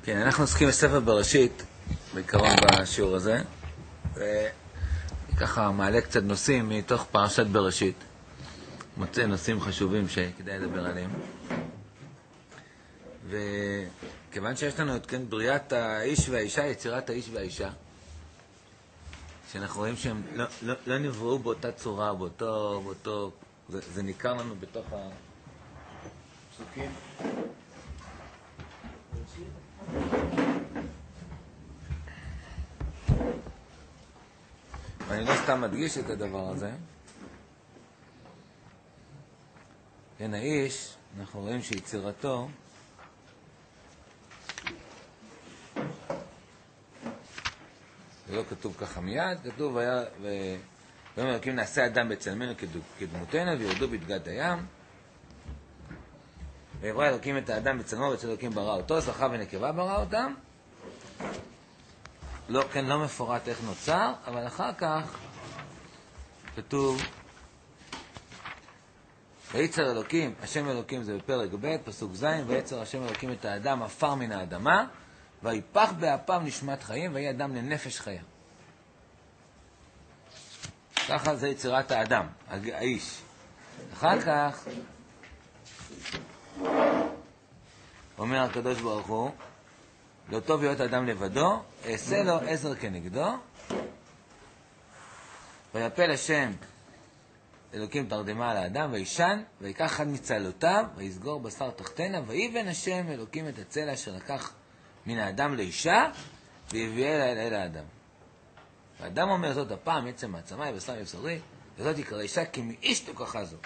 כן, אנחנו עוסקים בספר בראשית, בעיקרון בשיעור הזה, וככה מעלה קצת נושאים מתוך פרשת בראשית. מוצא נושאים חשובים שכדאי לדבר עליהם. וכיוון שיש לנו את כן בריאת האיש והאישה, יצירת האיש והאישה, שאנחנו רואים שהם לא נבראו באותה צורה, באותו, זה ניכר לנו בתוך הפסוקים. ואני לא סתם מדגיש את הדבר הזה. כן, האיש, אנחנו רואים שיצירתו זה לא כתוב ככה מיד, כתוב ויאמר אלוקים נעשה אדם בצלמנו כדמותנו וירדו בדגת הים, ויברא אלוקים את האדם בצלמו ובצל אלוקים ברא אותו, זכר ונקבה ברא אותם. לא, כן, לא מפורט איך נוצר, אבל אחר כך כתוב ויצר אלוקים, השם אלוקים זה בפרק ב' פסוק ז', ויצר השם אלוקים את האדם עפר מן האדמה ויפח באפיו נשמת חיים ויהיה אדם לנפש חיה. ככה זה יצירת האדם, האיש. אחר כך אומר הקדוש ברוך הוא לא טוב להיות אדם לבדו, אעשה לו עזר כנגדו, ויפל השם אלוקים תרדמה על האדם וישן ויקח אחד מצלותיו ויסגור בשר תחתנה ויבן השם אלוקים את הצלע אשר לקח מן האדם לאישה ויביאה אל האדם. האדם אומר זאת הפעם עצם מעצמי בשר מבשרי וזאת יקרא אישה כי מאיש תוקחה זו.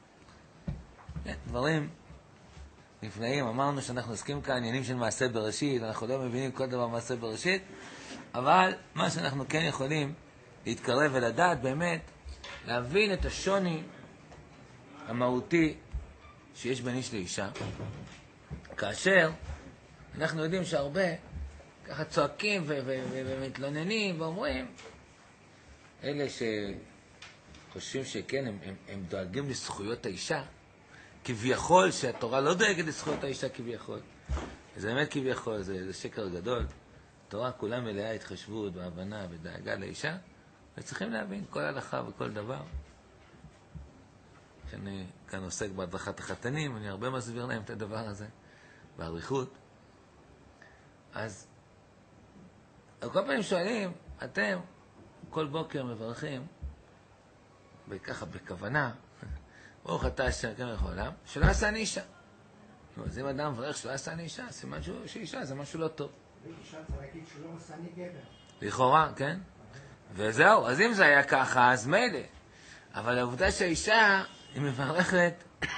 דברים נפלאים. אמרנו שאנחנו עוסקים כאן עניינים של מעשה בראשית, אנחנו לא מבינים כל דבר מעשה בראשית, אבל מה שאנחנו כן יכולים להתקרב ולדעת באמת, להבין את השוני המהותי שיש בין איש לאישה, כאשר אנחנו יודעים שהרבה ככה צועקים ומתלוננים ואומרים, אלה שחושבים שכן, הם דואגים לזכויות האישה, כביכול שהתורה לא דואגת לזכויות האישה כביכול. זה באמת כביכול, זה שקר גדול. התורה כולה מלאה התחשבות והבנה ודאגה לאישה, וצריכים להבין כל הלכה וכל דבר. שאני כאן עוסק בהדרכת החתנים, אני הרבה מסביר להם את הדבר הזה, בעריכות. אז כל פעמים שואלים, אתם כל בוקר מברכים, וככה בכוונה, ברוך אתה השם אלוקים מלך העולם, שלא עשה אני אישה. אז אם אדם מברך שלא עשה אני אישה, סימן שאישה זה משהו לא טוב. אישה צריך להגיד שלא עשה אני גבר. לכאורה, כן? וזהו, אז אם זה היה ככה, אז מילא. אבל העובדה שהאישה היא מברכת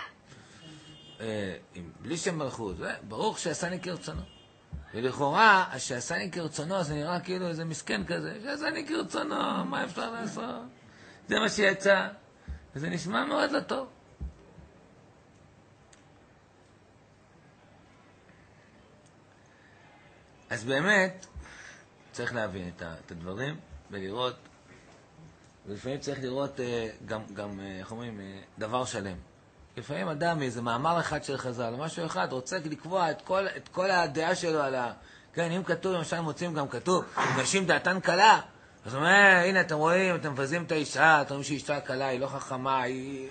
בלי שם מלכות, ברוך שעשני כרצונו. ולכאורה, שעשני כרצונו זה נראה כאילו איזה מסכן כזה, שעשני כרצונו, מה אפשר לעשות? זה מה שיצא, וזה נשמע מאוד לא טוב. אז באמת צריך להבין את הדברים ולראות, ולפעמים צריך לראות גם איך אומרים, דבר שלם. לפעמים אדם מאיזה מאמר אחד של חז"ל או משהו אחד רוצה לקבוע את כל הדעה שלו על כן, אם כתוב, למשל מוצאים גם כתוב, נשים דעתן קלה, אז הוא אומר, הנה אתם רואים, אתם מבזים את האישה, אתם רואים שאישה קלה, היא לא חכמה, היא...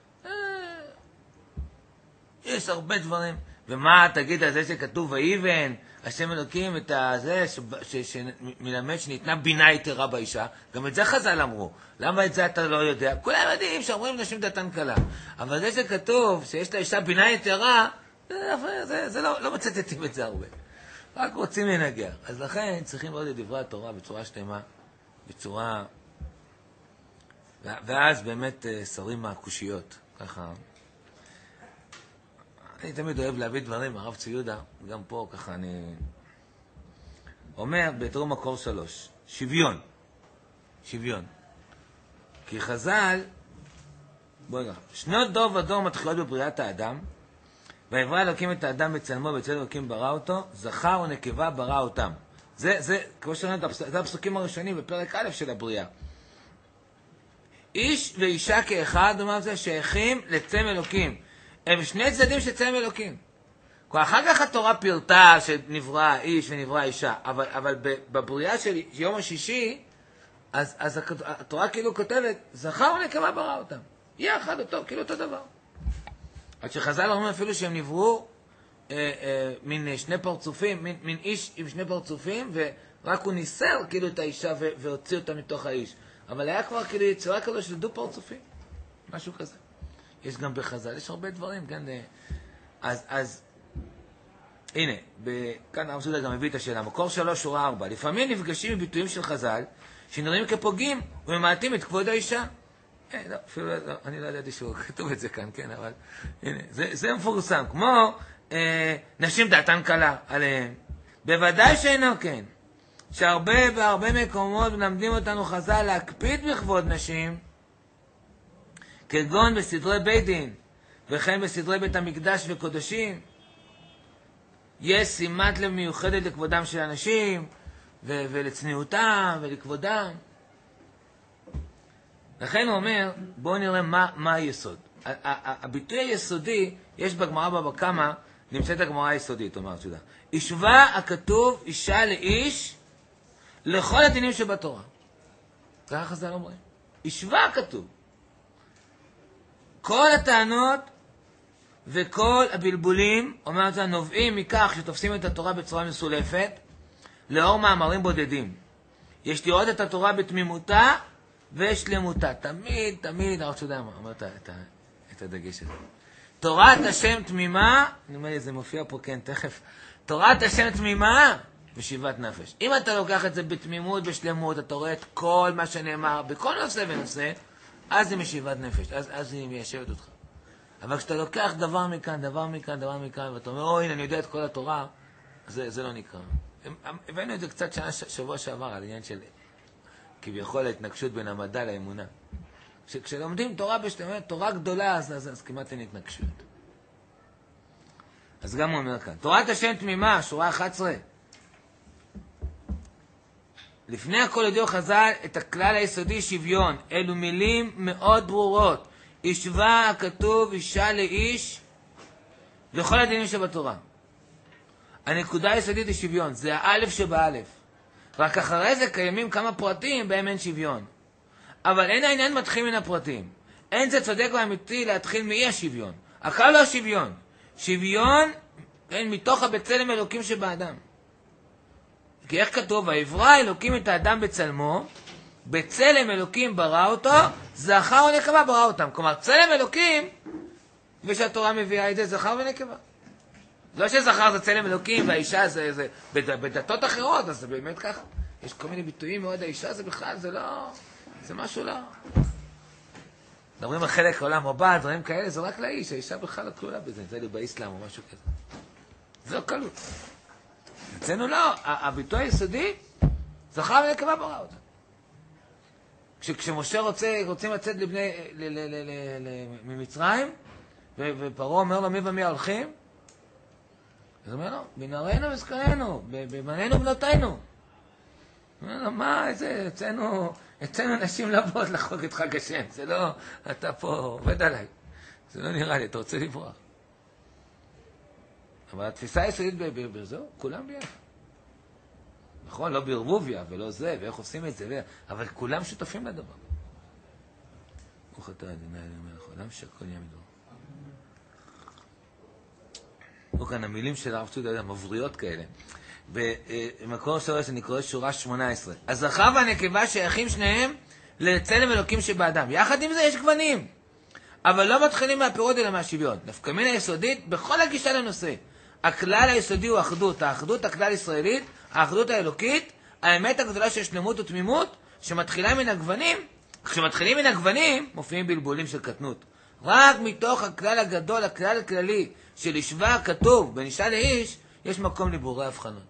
יש הרבה דברים. ומה תגיד על זה שכתוב ויבן, השם אלוקים את זה שמלמד שניתנה בינה יתרה באישה, גם את זה חז"ל אמרו. למה את זה אתה לא יודע? כולם יודעים שאומרים נשים דעתן קלה. אבל זה שכתוב שיש לאישה בינה יתרה, זה לא מצטטים את זה הרבה. רק רוצים לנגח. אז לכן צריכים לראות את דברי התורה בצורה שלמה, בצורה... ואז באמת שרים מהקושיות, ככה. אני תמיד אוהב להביא דברים, הרב צבי יהודה, גם פה ככה אני... אומר בתרום מקור 3, שוויון. שוויון. כי חז"ל, בואי נראה, שנות דור ודור מתחילות בבריאת האדם, ויברא אלוקים את האדם בצלמו ובצל אלוקים ברא אותו, זכר ונקבה ברא אותם. זה כמו שאומרים, זה הפסוקים הראשונים בפרק א' של הבריאה. איש ואישה כאחד, אומר זה, שייכים לצלם אלוקים. הם שני צדדים של צלם אלוקים. אחר כך התורה פירטה שנברא איש ונברא אישה, אבל בבריאה של יום השישי, אז התורה כאילו כותבת, זכר ונקבה ברא אותם. יחד אותו, כאילו אותו דבר. עד שחז"ל אומרים אפילו שהם נבראו מין שני פרצופים, מין איש עם שני פרצופים, ורק הוא ניסר כאילו את האישה והוציא אותה מתוך האיש. אבל היה כבר כאילו יצירה כזו של דו פרצופים. משהו כזה. יש גם בחז"ל, יש הרבה דברים, כן? אז הנה, כאן הרב צודה גם הביא את השאלה. מקור 3, שורה 4. לפעמים נפגשים עם ביטויים של חז"ל, שנראים כפוגעים וממעטים את כבוד האישה. לא, אפילו לא, אני לא ידעתי שהוא כתוב את זה כאן, כן, אבל הנה, זה מפורסם. כמו נשים דעתן קלה עליהן. בוודאי שאינו כן. בהרבה מקומות מלמדים אותנו חז"ל להקפיד בכבוד נשים, כגון בסדרי בית דין, וכן בסדרי בית המקדש וקודשים. יש שימת לב מיוחדת לכבודם של אנשים, ולצניעותם ולכבודם. לכן הוא אומר, בואו נראה מה היסוד. הביטוי היסודי, יש בגמרא בבא קמא, נמצאת הגמרא היסודית, אומר צודה. השווה הכתוב אישה לאיש לכל הדינים שבתורה. ככה חז"ל אומרים. השווה הכתוב. כל הטענות וכל הבלבולים, אומר צודה, נובעים מכך שתופסים את התורה בצורה מסולפת, לאור מאמרים בודדים. יש לראות את התורה בתמימותה ושלמותה. תמיד, הרב צודה אומר את הדגש הזה. תורת השם תמימה, אני אומר לי, זה מופיע פה, כן, תכף. תורת השם תמימה ושיבת נפש. אם אתה לוקח את זה בתמימות, בשלמות, אתה רואה את כל מה שנאמר, בכל נושא ונושא, אז זה משיבת נפש, אז היא מיישבת אותך. אבל כשאתה לוקח דבר מכאן, ואתה אומר, הנה, אני יודע את כל התורה, זה לא נקרא. הבאנו את זה קצת שבוע שעבר, על עניין של כביכול ההתנגשות בין המדע לאמונה. כשלומדים תורה בשלמות, תורה גדולה, אז כמעט אין התנגשות. אז גם הוא אומר כאן, תורת השם תמימה, שורה 11. לפני הכל הודיעו חז"ל את הכלל היסודי שוויון. אלו מילים מאוד ברורות. השווה הכתוב אישה לאיש וכל הדינים שבתורה. הנקודה היסודית היא שוויון, זה האלף שבאלף. רק אחרי זה קיימים כמה פרטים בהם אין שוויון. אבל אין העניין מתחיל מן הפרטים. אין זה צודק ואמיתי להתחיל מאי השוויון. הכלל לא השוויון. שוויון אין מתוך הבצלם אלוקים שבאדם. כי איך כתוב? ויברא אלוקים את האדם בצלמו, בצלם אלוקים ברא אותו, זכר ונקבה ברא אותם. כלומר, צלם אלוקים, ושהתורה מביאה את זה, זכר ונקבה. לא שזכר זה צלם אלוקים, והאישה זה בדתות אחרות, אז זה באמת ככה. יש כל מיני ביטויים מאוד, האישה זה בכלל, זה לא, זה משהו לא. מדברים על חלק העולם הבא, דברים כאלה, זה רק לאיש, האישה בכלל לא כלולה בזה, זה באסלאם או משהו כזה. זה לא כלול. אצלנו לא, הביטוי היסודי, זכר ונקבה ברא אותה. כשמשה רוצים לצאת ממצרים, ופרעה אומר לו מי ומי הולכים, אז הוא אומר לו, בנערינו וזקנינו, בבנינו ובנותינו. אומר לו, מה, אצלנו נשים לבוא לחוג את חג השם, זה לא, אתה פה עובד עליי. זה לא נראה לי, אתה רוצה לברוח. אבל התפיסה היסודית בזו, כולם ביחד. נכון, לא בערבוביה ולא זה, ואיך עושים את זה, אבל כולם שותפים לדבר. ברוך אתה ה' מלך העולם שהכל יהיה מדור. כאן המילים של הרב צודה המבריות כאלה. במקור 3 אני קורא שורה 18. הזכר והנקבה שייכים שניהם לצלם אלוקים שבאדם. יחד עם זה יש גוונים. אבל לא מתחילים מהפירות אלא מהשוויון. נפקא מינה יסודית בכל הגישה לנושא. הכלל היסודי הוא אחדות. האחדות הכלל ישראלית, האחדות האלוקית, האמת הגדולה של שלמות ותמימות, שמתחילה מן הגוונים. כשמתחילים מן הגוונים, מופיעים בלבולים של קטנות. רק מתוך הכלל הגדול, הכלל הכללי, של השווה הכתוב בין אישה לאיש, יש מקום לבורי הבחנות.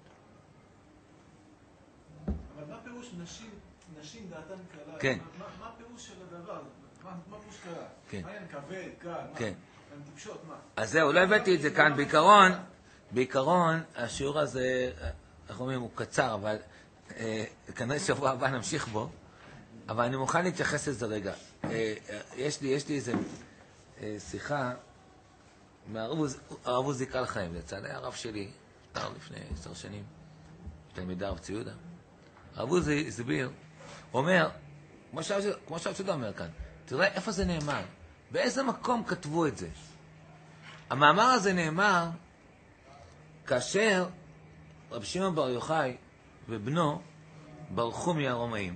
אבל מה פירוש נשים דעתן קלה? כן. מה פירוש של הדבר? מה פירוש קלה? כן. מה אין כבד, קל? כן. הן טיפשות, מה? אז זהו, לא הבאתי את זה כאן. בעיקרון, השיעור הזה, אנחנו אומרים, הוא קצר, אבל כנראה שבוע הבא נמשיך בו, אבל אני מוכן להתייחס לזה רגע. יש לי איזה שיחה הרב עוזי קל חיים, לצד היה הרב שלי, נפטר לפני 10 שנים, תלמידי הרב ציודה. הרב עוזי הסביר, הוא אומר, כמו שהרב ציודה אומר כאן, תראה איפה זה נאמר, באיזה מקום כתבו את זה. המאמר הזה נאמר כאשר רב שמעון בר יוחאי ובנו ברחו מהרומאים,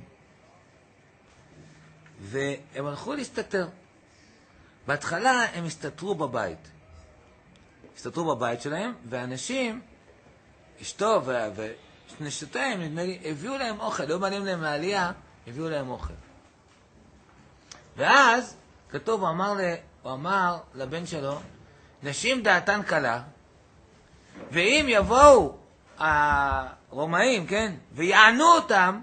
והם הלכו להסתתר. בהתחלה הם הסתתרו בבית. הסתתרו בבית שלהם, ואנשים, אשתו ונשותיהם, נדמה לי, הביאו להם אוכל, לא מעלים להם מהעלייה, הביאו להם אוכל. ואז, כתוב, הוא אמר לבן שלו, נשים דעתן קלה, ואם יבואו הרומאים, כן, ויענו אותם,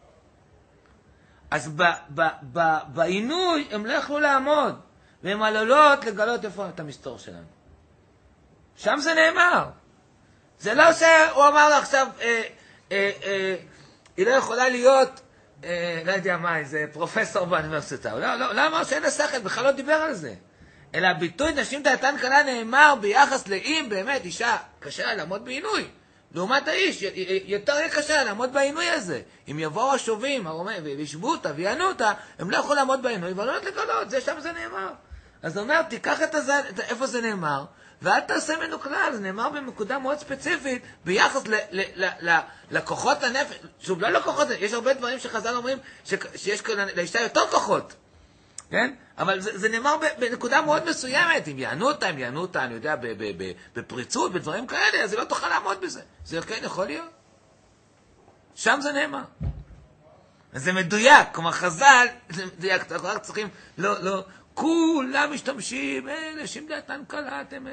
אז בעינוי הם לא יכלו לעמוד, והם עלולות לגלות איפה את המסתור שלנו. שם זה נאמר. זה לא שהוא אמר לה עכשיו, היא לא יכולה להיות, לא יודע מה, איזה פרופסור באוניברסיטה. לא אמר שאין לה שכל, בכלל לא דיבר על זה. אלא הביטוי נשים דעתן קלה נאמר ביחס לאם באמת אישה קשה לעמוד בעינוי. לעומת האיש, יותר קשה לעמוד בעינוי הזה. אם יבואו השובים, הרומאים, וישבו אותה ויענו אותה, הם לא יכולים לעמוד בעינוי, אבל לא לגלות, זה שם זה נאמר. אז הוא אומר, תיקח איפה זה נאמר, ואל תעשה ממנו כלל, זה נאמר במקודה מאוד ספציפית, ביחס לכוחות הנפש, שוב, לא לכוחות, יש הרבה דברים שחז"ל אומרים, שיש לאישה יותר כוחות, כן? אבל זה נאמר בנקודה מאוד מסוימת, אם יענו אותה, אני יודע, בפריצות, בדברים כאלה, אז היא לא תוכל לעמוד בזה. זה כן יכול להיות. שם זה נאמר. אז זה מדויק, כלומר חז"ל, זה מדויק, אנחנו רק צריכים, לא, כולם משתמשים, נשים דעתן קלה, אתם...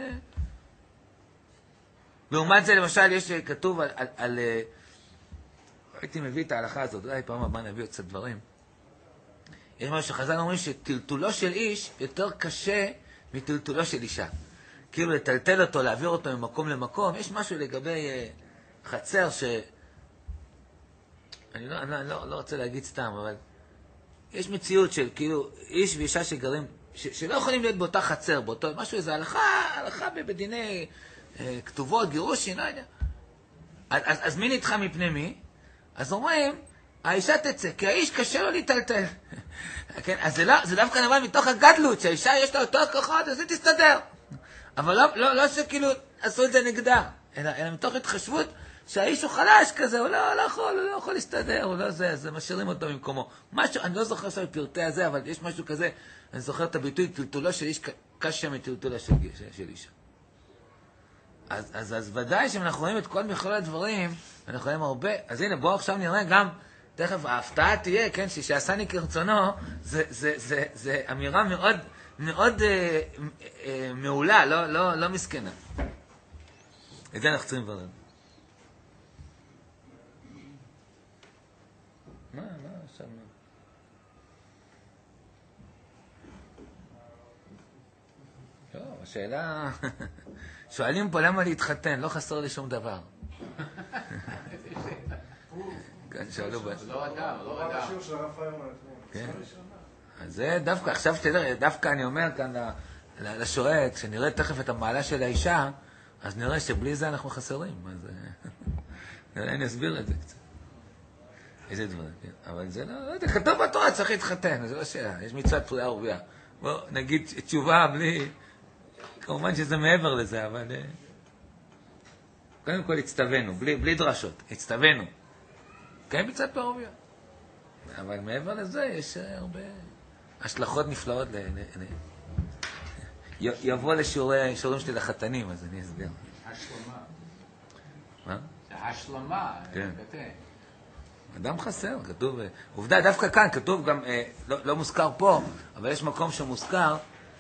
לעומת זה, למשל, יש כתוב על הייתי מביא את ההלכה הזאת, אולי פעם הבאה נביא עוד קצת דברים. יש משהו שחז"ל אומרים שטלטולו של איש יותר קשה מטלטולו של אישה. כאילו לטלטל אותו, להעביר אותו ממקום למקום. יש משהו לגבי חצר אני לא רוצה להגיד סתם, אבל יש מציאות של כאילו איש ואישה שגרים, שלא יכולים להיות באותה חצר, באותו משהו, איזו הלכה בדיני כתובות, גירושין, לא יודע. אז מי נדחה מפני מי? אז אומרים, האישה תצא, כי האיש קשה לו להיטלטל. כן? אז זה דווקא נבוא מתוך הגדלות, שהאישה יש לה יותר כוחות, אז היא תסתדר. אבל לא שכאילו עשו את זה נגדה, אלא מתוך התחשבות שהאיש הוא חלש כזה, הוא לא יכול להסתדר, הוא לא זה, אז משאירים אותו במקומו. משהו, אני לא זוכר עכשיו פרטי הזה, אבל יש משהו כזה, אני זוכר את הביטוי, טלטולו של איש קשה מטלטולו של אישה. אז ודאי שאם אנחנו רואים את כל מכלול הדברים, אנחנו רואים הרבה, אז הנה בואו עכשיו נראה גם, תכף ההפתעה תהיה, כן, שעשני כרצונו, זה אמירה מאוד מאוד מעולה, לא מסכנה. את זה אנחנו צריכים לברר. מה עכשיו מה? לא, השאלה... שואלים פה למה להתחתן, לא חסר לי שום דבר. כן, שאלו בה. לא אדם. כן. אז זה דווקא, עכשיו שתדע, דווקא אני אומר כאן לשואל, כשנראה תכף את המעלה של האישה, אז נראה שבלי זה אנחנו חסרים. אז אני אסביר את זה קצת. איזה דברים, כן. אבל זה לא יודע, כתוב בתורה, צריך להתחתן, זה לא שאלה. יש מצוות פריאה ורבייה. בואו נגיד תשובה בלי... כמובן שזה מעבר לזה, אבל... קודם כל הצטווינו, בלי דרשות, הצטווינו. כן, מצוות פריאה ורבייה. אבל מעבר לזה יש הרבה השלכות נפלאות יבוא לשיעורים שלי לחתנים, אז אני אסביר. השלמה. מה? זה השלמה. כן. אדם חסר, כתוב, עובדה, דווקא כאן כתוב גם, לא מוזכר פה, אבל יש מקום שמוזכר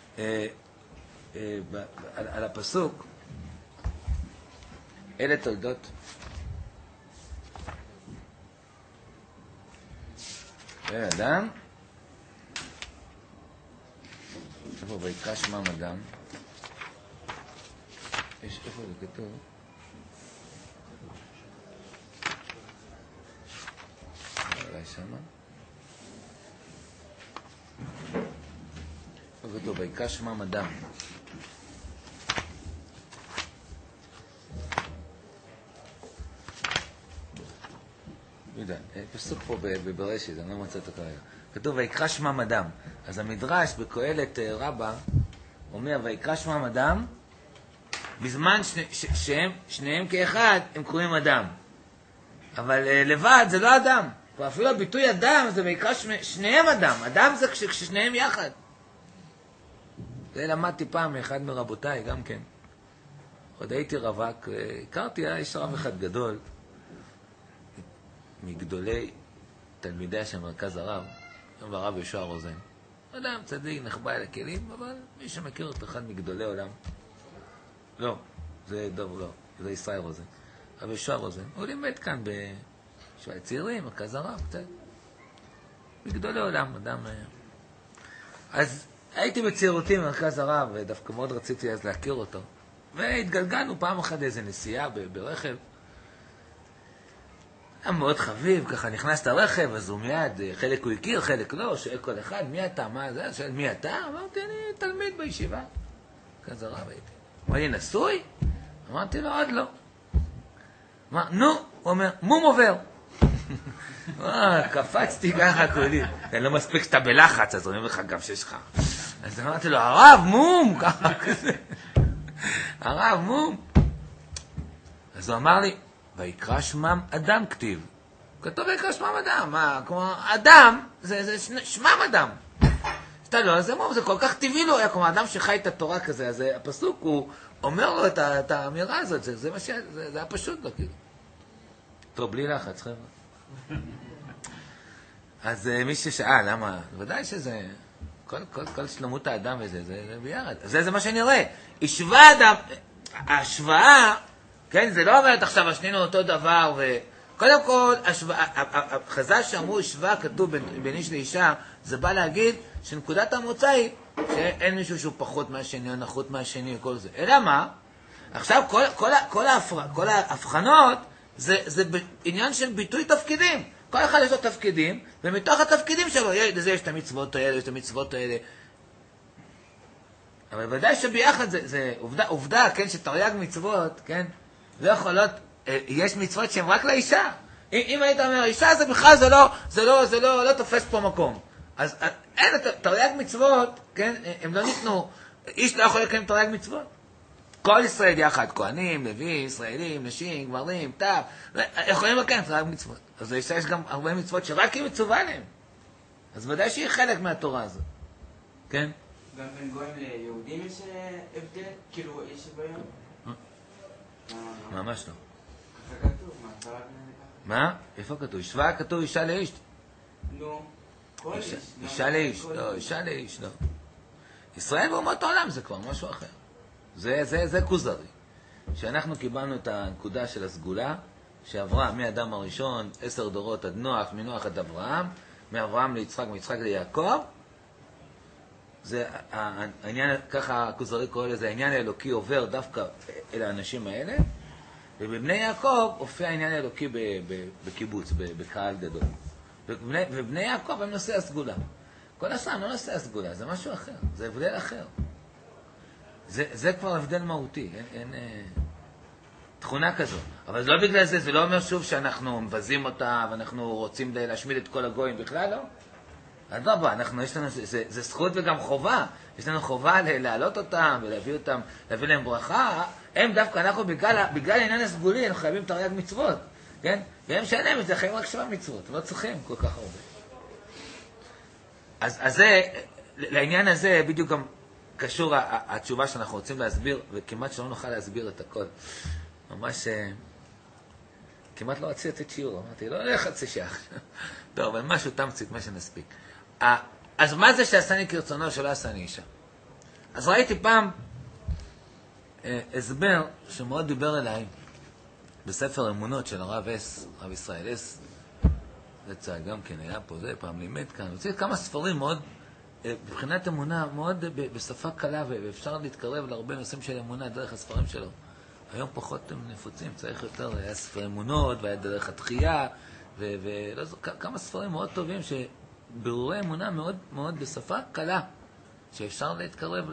על הפסוק, אלה תולדות. אדם, איפה ויקרא שמם אדם, יש איפה זה כתוב, אולי שמה, איפה כתוב ויקרא שמם אדם, יודע, פסוק פה בברשת, אני לא מוצא אותו כרגע. כתוב, ויקרא שמם אדם. אז המדרש בקהלת רבה אומר, ויקרא שמם אדם, בזמן שניהם כאחד, הם קוראים אדם. אבל לבד זה לא אדם. ואפילו הביטוי אדם זה ויקרא שניהם אדם. אדם זה כששניהם יחד. זה למדתי פעם מאחד מרבותיי, גם כן. עוד הייתי רווק, הכרתי, יש רב אחד גדול, מגדולי תלמידיה של מרכז הרב, הרב יהושע רוזן. אדם צדיק, נחבא אל הכלים, אבל מי שמכיר אותו אחד מגדולי עולם. לא, זה דוב לא, זה ישראל רוזן. הרב יהושע רוזן, הוא לימד כאן בשביל צעירים, מרכז הרב, קצת. מגדולי עולם, אדם... אז הייתי בצעירותי במרכז הרב, ודווקא מאוד רציתי אז להכיר אותו. והתגלגלנו פעם אחת איזו נסיעה ברכב. היה מאוד חביב, ככה נכנס לרכב, אז הוא מיד, חלק הוא הכיר, חלק לא, שואל כל אחד, מי אתה, מה זה? שואל, מי אתה? אמרתי, אני תלמיד בישיבה. מרכז הרב הייתי. אמר לי, נשוי? אמרתי לו, עוד לא. אמר, נו, הוא אומר, מום עובר. קפצתי ככה כולי. אני לא מספיק שאתה בלחץ, אז אומרים לך גם שיש לך. אז אמרתי לו, הרב, מום! ככה כזה. הרב, מום. אז הוא אמר לי, ויקרא שמם אדם כתיב. כתוב ויקרא שמם אדם. מה, כמו אדם, זה שמם אדם. שאתה לא, זה מום, זה כל כך טבעי לו. כמו אדם שחי את התורה כזה, אז הפסוק הוא אומר לו את האמירה הזאת. זה היה פשוט לו, כאילו. טוב, בלי לחץ, חבר'ה. אז מי ששאל, למה? ודאי שזה, כל שלמות האדם וזה, זה ביחד. זה מה שאני רואה. השוואה אדם, ההשוואה, כן, זה לא אומרת עכשיו השנינו אותו דבר, וקודם כל, חז"ל שאמרו השוואה כתוב בין איש לאישה, זה בא להגיד שנקודת המוצא היא שאין מישהו שהוא פחות מהשני או נחות מהשני וכל זה. אלא מה? עכשיו כל ההבחנות, זה עניין של ביטוי תפקידים. כל אחד יש לו תפקידים, ומתוך התפקידים שלו, לזה יש את המצוות האלה, יש את המצוות האלה. אבל ודאי שביחד זה עובדה, כן, שתרי"ג מצוות, כן, לא יכולות, יש מצוות שהן רק לאישה. אם היית אומר, אישה זה בכלל, זה לא תופס פה מקום. אז אין, תרי"ג מצוות, כן, הם לא ניתנו, איש לא יכול לקיים תרי"ג מצוות. כל ישראל יחד, כהנים, לוי, ישראלים, נשים, גברים, טף, יכולים לקיים תרי"ג מצוות. אז לאישה יש גם הרבה מצוות שרק היא מצווה להם. אז ודאי שהיא חלק מהתורה הזאת. כן? גם בין גויים ליהודים יש הבדל? כאילו, יש שוויון? ממש לא. ככה כתוב, מה, אתה רק נראה ככה? מה? איפה כתוב? השוואה כתוב אישה לאיש. נו, כל איש. אישה לאיש, לא, אישה לאיש, לא. ישראל ואומות העולם זה כבר משהו אחר. זה כוזרי. שאנחנו קיבלנו את הנקודה של הסגולה, שעברה מאדם הראשון 10 דורות עד נוח, מנוח עד אברהם, מאברהם ליצחק, מיצחק ליעקב. זה העניין, ככה הכוזרי קורא לזה, העניין האלוקי עובר דווקא אל האנשים האלה, ובבני יעקב הופיע העניין האלוקי בקיבוץ, בקהל גדול. ובני יעקב הם נושא הסגולה. כל השאר לא נושא הסגולה, זה משהו אחר, זה הבדל אחר. זה כבר הבדל מהותי, אין תכונה כזו. אבל לא בגלל זה, זה לא אומר שוב שאנחנו מבזים אותה ואנחנו רוצים להשמיד את כל הגויים, בכלל לא. אז לא, יש לנו, זה זכות וגם חובה. יש לנו חובה להעלות אותם ולהביא אותם, להביא להם ברכה. הם דווקא, אנחנו בגלל העניין הסגולי, אנחנו חייבים תרי"ג מצוות. כן? והם שאינם את זה, חייבים רק 7 מצוות. לא צריכים כל כך הרבה. אז זה, לעניין הזה בדיוק גם קשור התשובה שאנחנו רוצים להסביר, וכמעט שלא נוכל להסביר את הכל. ממש, כמעט לא רציתי לתת שיעור. אמרתי, לא חצי שעה. טוב, אבל משהו תמצית, מה שנספיק. אז מה זה שעשני כרצונו שלא עשני אישה? אז ראיתי פעם הסבר שמאוד דיבר אליי בספר אמונות של הרב אס, הרב ישראל אס. זה צעד גם כן היה פה, זה פעם לימד כאן. הוא הוציא כמה ספרים מאוד, מבחינת אמונה, מאוד בשפה קלה, ואפשר להתקרב להרבה נושאים של אמונה דרך הספרים שלו. היום פחות הם נפוצים, צריך יותר, היה ספר אמונות, והיה דרך התחייה, וכמה ספרים מאוד טובים שבירורי אמונה מאוד מאוד בשפה קלה, שאפשר להתקרב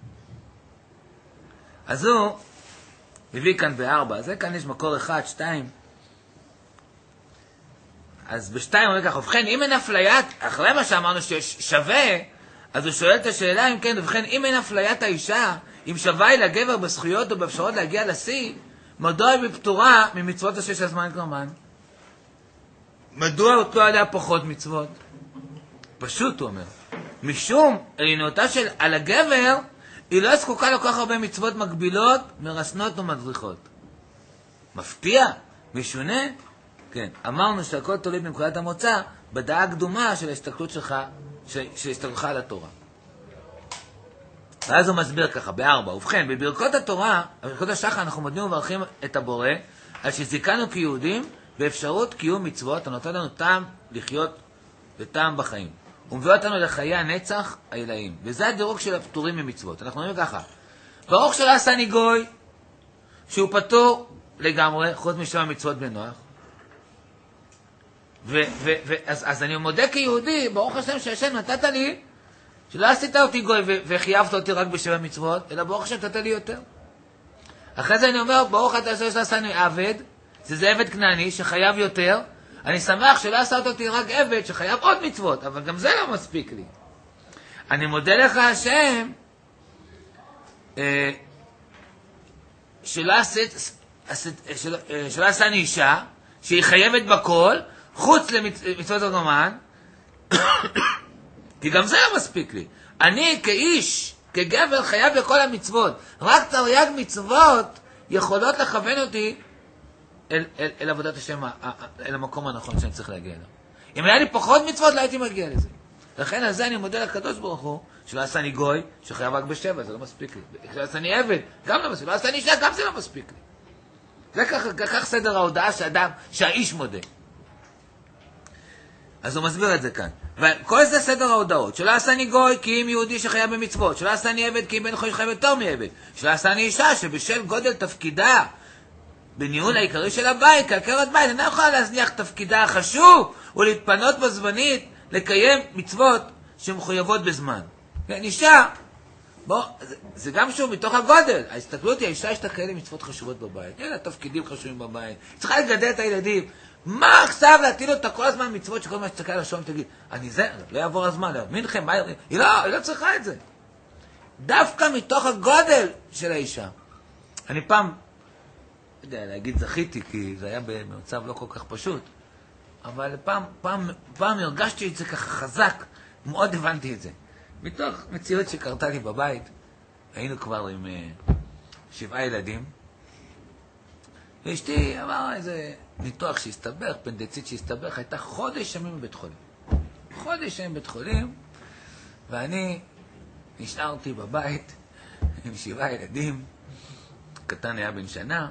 אז הוא מביא כאן ב4, זה כאן יש מקור 1, 2. אז בשתיים אומר ככה, ובכן, אם אין אפליית, אחרי מה שאמרנו ששווה, אז הוא שואל את השאלה, אם כן, ובכן, אם אין אפליית האישה, אם שווה היא לגבר בזכויות או באפשרות להגיע לשיא, מדוע היא בפטורה ממצוות השש הזמן קרמן? מדוע הוטלו עליה פחות מצוות? פשוט, הוא אומר. משום עליונותה על הגבר, היא לא זקוקה לכל כך הרבה מצוות מקבילות, מרסנות ומדריכות. מפתיע? משונה? כן. אמרנו שהכל תולי בנקודת המוצא, בדעה הקדומה של ההסתכלות שלך, של הסתכלותך על התורה. ואז הוא מסביר ככה, ב4. ובכן, בברכות התורה, בברכות השחר, אנחנו מודים וברכים את הבורא, על שזיכנו כיהודים באפשרות קיום מצוות, הנותן לנו טעם לחיות וטעם בחיים. הוא מביא אותנו לחיי הנצח העילאיים. וזה הדירוג של הפטורים ממצוות. אנחנו אומרים ככה, ברוך שלא עשני גוי, שהוא פטור לגמרי, חוץ משם המצוות בנוח. אז אני מודה כיהודי, ברוך השם שהשם נתת לי, שלא עשית אותי גוי וחייבת אותי רק בשבע מצוות, אלא ברוך השם נתת לי יותר. אחרי זה אני אומר, ברוך אתה שלא עשני עבד, זה עבד כנעני שחייב יותר, אני שמח שלא עשת אותי רק עבד שחייב עוד מצוות, אבל גם זה לא מספיק לי. אני מודה לך השם, שלא עשני אישה, שהיא חייבת בכל, חוץ למצוות הגומן, כי גם זה לא מספיק לי. אני כאיש, כגבר, חייב לכל המצוות. רק תרי"ג מצוות יכולות לכוון אותי אל עבודת השם, אל המקום הנכון שאני צריך להגיע אליו. אם היה לי פחות מצוות, לא הייתי מגיע לזה. לכן על זה אני מודה לקדוש ברוך הוא, שלא עשני גוי, שחייב רק בשבע, זה לא מספיק לי. שלא עשני עבד, גם לא מספיק. לא עשני אישה, גם זה לא מספיק לי. זה כך סדר ההודעה שהאיש מודה. אז הוא מסביר את זה כאן. וכל זה סדר ההודעות. שלא עשני גוי כי אם יהודי שחייב במצוות. שלא עשני עבד כי אם בן חוי שחייב יותר מעבד. שלא עשני אישה שבשל גודל תפקידה בניהול העיקרי של הבית, כעקרת בית, אינה יכולה להזניח תפקידה החשוב ולהתפנות בזמנית לקיים מצוות שמחויבות בזמן. כן, אישה, זה גם שוב מתוך הגודל. ההסתכלות היא, האישה יש לה כאלה מצוות חשובות בבית. אין לה תפקידים חשובים בבית. צריכה לגדל את הילדים. מה עכשיו להטיל אותה כל הזמן מצוות שכל מה שתסתכל על השעון תגיד, אני זה, לא יעבור הזמן, מנחם, היא לא צריכה את זה. דווקא מתוך הגודל של האישה. אני פעם, לא יודע, להגיד זכיתי, כי זה היה במצב לא כל כך פשוט, אבל פעם הרגשתי את זה ככה חזק, מאוד הבנתי את זה. מתוך מציאות שקרתה לי בבית, היינו כבר עם 7 ילדים, ואשתי אמרה איזה ניתוח שהסתבך, פנדצית שהסתבך, הייתה חודש ימים בבית חולים. חודש ימים בבית חולים, ואני נשארתי בבית עם 7 ילדים, קטן היה בן שנה,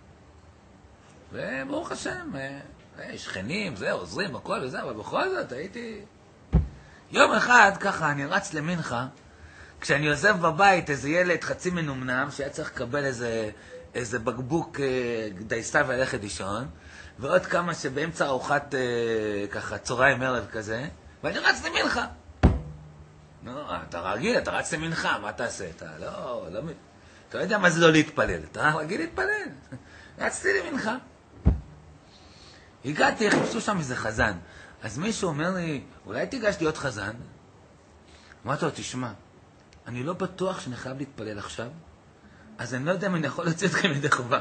וברוך השם, שכנים, זה, עוזרים, הכל וזה, אבל בכל זאת הייתי... יום אחד, ככה, אני רץ למנחה, כשאני עוזב בבית איזה ילד חצי מנומנם, שהיה צריך לקבל איזה בקבוק דייסה והלכת לישון, ועוד כמה שבאמצע ארוחת ככה צהריים ערב כזה, ואני רץ למנחה. נו, אתה רגיל, אתה רץ למנחה, מה תעשה? אתה לא יודע מה זה לא להתפלל, אתה רגיל להתפלל. רצתי למנחה. הגעתי, חיפשו שם איזה חזן. אז מישהו אומר לי, אולי תיגש להיות חזן? אמרתי לו, תשמע, אני לא בטוח שאני חייב להתפלל עכשיו, אז אני לא יודע אם אני יכול להוציא אתכם ידי חובה.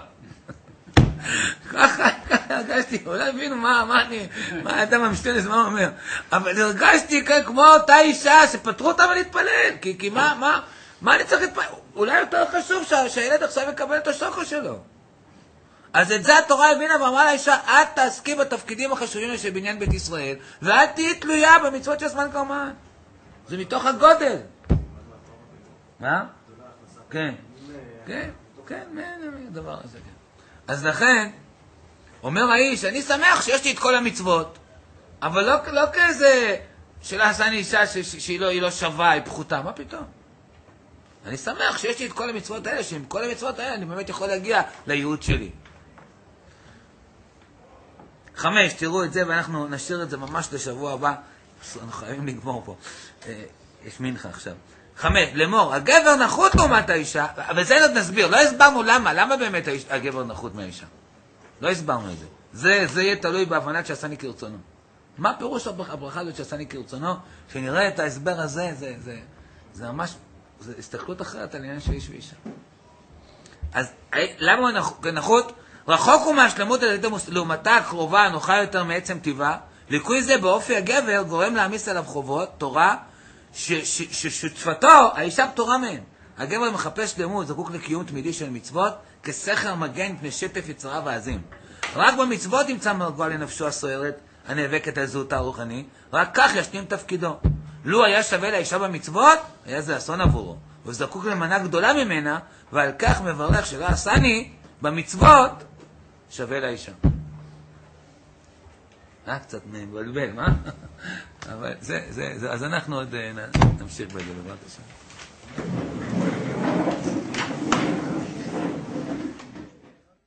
ככה הרגשתי, אולי הבינו מה אדם המשתנס, מה הוא אומר. אבל הרגשתי כמו אותה אישה שפטרו אותה ולהתפלל, כי מה אני צריך להתפלל? אולי יותר חשוב שהילד עכשיו יקבל את השוקו שלו. אז את זה התורה הבינה ואמרה לאישה, את תעסקי בתפקידים החשובים של בניין בית ישראל, ואת תהיי תלויה במצוות של זמן קרמן. זה מתוך הגודל. מה? כן. כן, דבר הזה. אז לכן, אומר האיש, אני שמח שיש לי את כל המצוות, אבל לא כאיזה שלא עשני אישה שהיא לא שווה, היא פחותה, מה פתאום? אני שמח שיש לי את כל המצוות האלה, שעם כל המצוות האלה אני באמת יכול להגיע לייעוד שלי. 5, תראו את זה ואנחנו נשאיר את זה ממש לשבוע הבא, אנחנו חייבים לגמור פה, יש מנחה עכשיו. 5, לאמור, הגבר נחות לעומת האישה, וזה נסביר, לא הסברנו למה באמת הגבר נחות מהאישה. לא הסברנו את זה. זה יהיה תלוי בהבנת שעשני כרצונו. מה פירוש הברכה הזאת שעשני כרצונו? שנראה את ההסבר הזה, זה ממש, זה הסתכלות אחרת על עניין של איש ואישה. אז למה הוא נחות? רחוק הוא מהשלמות על ידי לעומתה הקרובה הנוחה יותר מעצם טבעה. ליקוי זה באופי הגבר גורם להעמיס עליו חובות, תורה, ששותפתו, האישה פטורה מהן. הגבר מחפש שלמות, זקוק לקיום תמידי של מצוות, כסכר מגן מפני שטף יצריו העזים. רק במצוות ימצא מרגוע לנפשו הסוערת, הנאבקת על זהותה הרוחני, רק כך ישלים תפקידו. לו היה שווה לאישה במצוות, היה זה אסון עבורו. הוא זקוק למנה גדולה ממנה, ועל כך מברך שלא עשני במצוות שווה לאישה. קצת מבלבל, מה? אבל אז אנחנו עוד נמשיך בזה, בעזרת השם.